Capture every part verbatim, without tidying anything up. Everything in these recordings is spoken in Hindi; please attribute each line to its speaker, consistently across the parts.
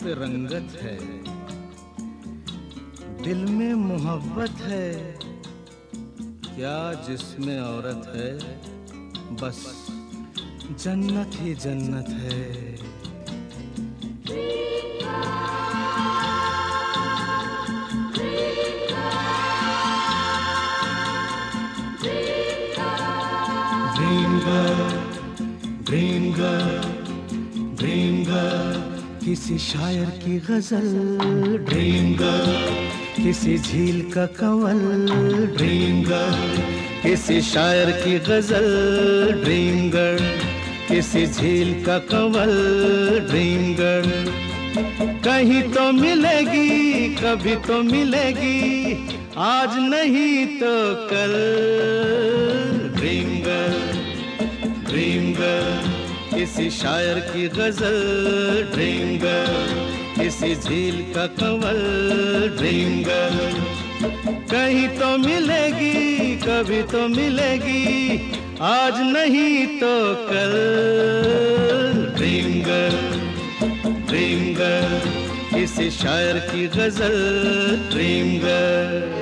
Speaker 1: पे रंगत है, दिल में मोहब्बत है, क्या जिसमें औरत है, बस जन्नत ही जन्नत है। Dream girl, dream girl, dream girl, किसी शायर की गजल, ड्रीम गर्ल, किसी झील का कंवल, ड्रीम गर्ल, किसी शायर की गजल, ड्रीम गर्ल, किसी झील का कंवल, ड्रीम गर्ल, कहीं तो मिलेगी, कभी तो मिलेगी, आज नहीं तो कल, ड्रीम गर्ल, ड्रीम गर्ल, किसी शायर की गजल, ड्रीम गर्ल, किसी झील का कंवल, ड्रीम गर्ल, कहीं तो मिलेगी, कभी तो मिलेगी, आज नहीं तो कल, ड्रीम गर्ल, ड्रीम गर्ल, किसी शायर की गजल, ड्रीम गर्ल।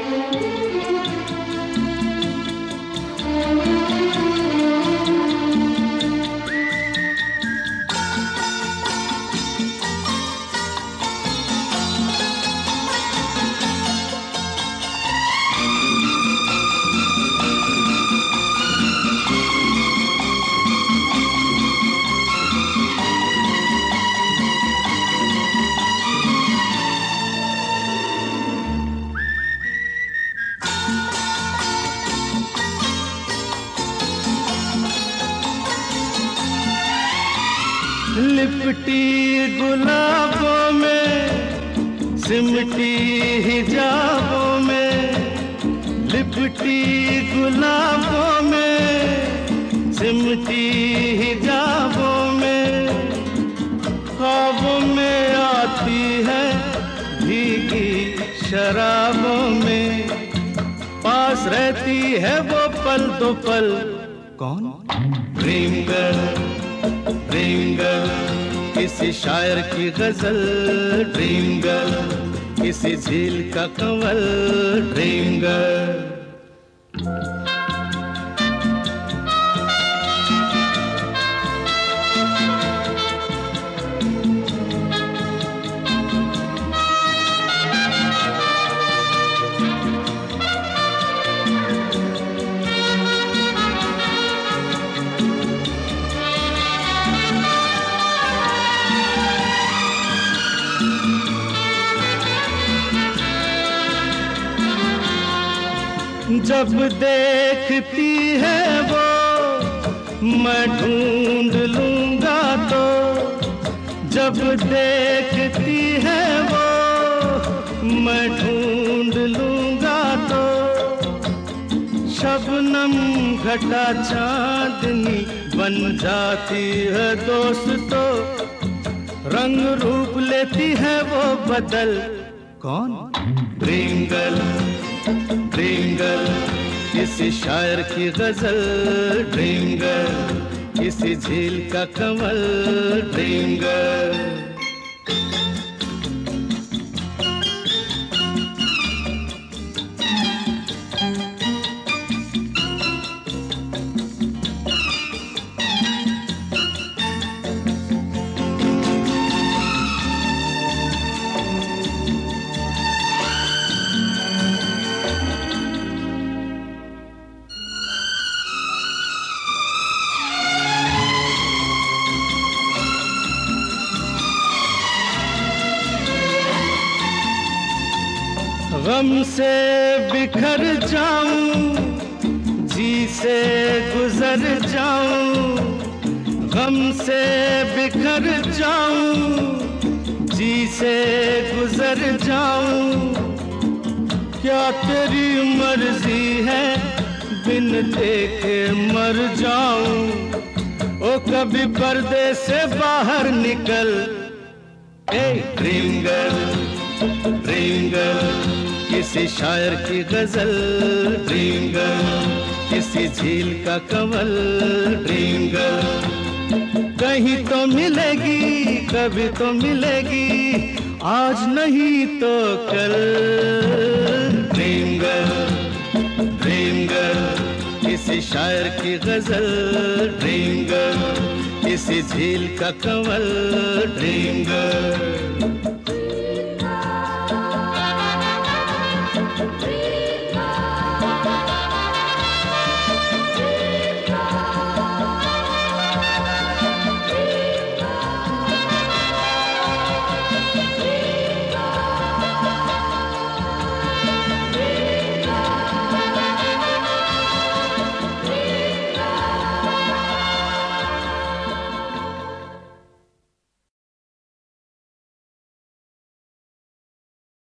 Speaker 1: लिपटी गुलाबों में, सिमटी हिजाबों में, लिपटी गुलाबों में, सिमटी हिजाबों में, ख्वाबों में आती है भीगी शराबों में, पास रहती है वो पल दो पल, कौन? ड्रीम गर्ल, ड्रीम गर्ल, किसी शायर की गजल, ड्रीम गर्ल, किसी झील का कंवल, ड्रीम गर्ल। जब देखती है वो मैं ढूंढ लूंगा तो, जब देखती है वो मैं ढूंढ लूंगा तो, शबनम घटा चांदनी बन जाती है दोस्तों, रंग रूप लेती है वो बदल, कौन? ड्रीम गर्ल, ड्रीम गर्ल, किसी शायर की गजल, ड्रीम गर्ल, किसी झील का कंवल, ड्रीम गर्ल। गम से बिखर जाऊं, जी से गुजर जाऊं, गम से बिखर जाऊं, जी से गुजर जाऊं, क्या तेरी मर्जी है बिन देखे मर जाऊं, ओ कभी पर्दे से बाहर निकल, ए ड्रीम गर्ल, ड्रीम गर्ल, किसी शायर की गजल, ड्रीम गर्ल, किसी झील का कंवल, ड्रीम गर्ल, कहीं तो मिलेगी, कभी तो मिलेगी, आज नहीं तो कल। ड्रीम गर्ल, ड्रीम गर्ल, किसी शायर की गजल। ड्रीम गर्ल, किसी झील का कंवल। Dream girl.